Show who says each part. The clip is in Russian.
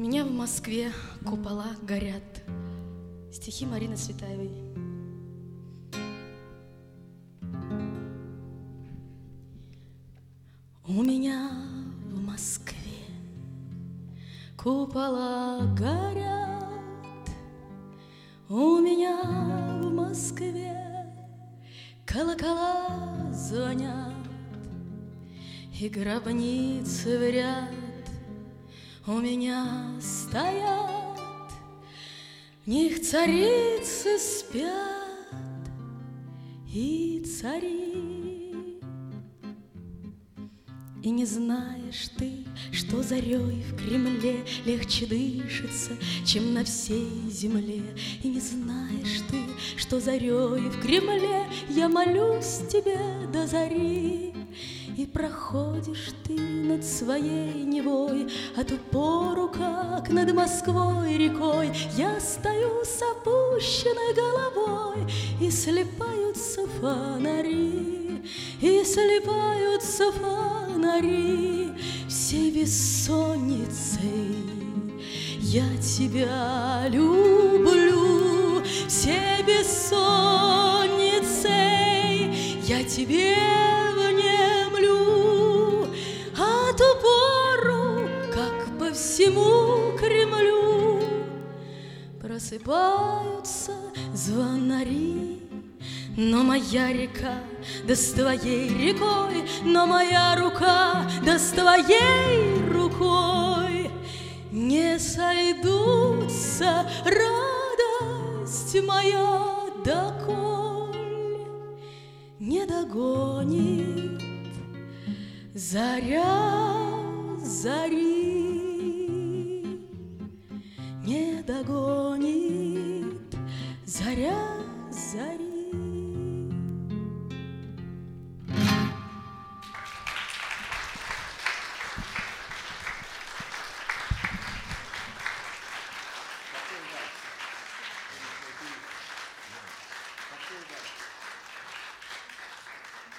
Speaker 1: меня в Москве купола горят. Стихи Марины Цветаевой. У меня в Москве купола горят, у меня в Москве колокола звонят, и гробницы в ряд у меня стоят, в них царицы спят и цари. И не знаешь ты, что зарей в Кремле легче дышится, чем на всей земле. И не знаешь ты, что зарей в Кремле я молюсь тебе до зари. И проходишь ты над своей Невой, а ту пору, как над Москвой рекой, я стою с опущенной головой, и слипаются фонари, и слипаются фонари. Всей бессонницей я тебя люблю, всей бессонницей я тебе внемлю, а ту пору, как по всему Кремлю просыпаются звонари. Но моя река да с твоей рекой, но моя рука да с твоей рукой не сойдутся, радость моя, доколе не догонит заря зари, не догонит заря зари.